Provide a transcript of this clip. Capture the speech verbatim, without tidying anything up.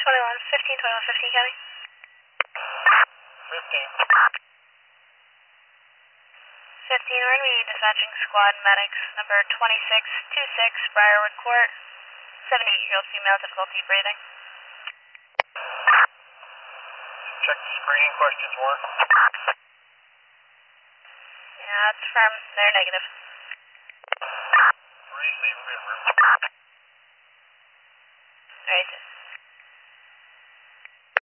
twenty-one fifteen, twenty-one fifteen, County. fifteen. fifteen, we're going to be dispatching squad medics number twenty-six twenty-six, Briarwood Court. seventy-eight-year-old female, difficulty breathing. Check the screening questions, Warren. Yeah, that's firm. They're negative.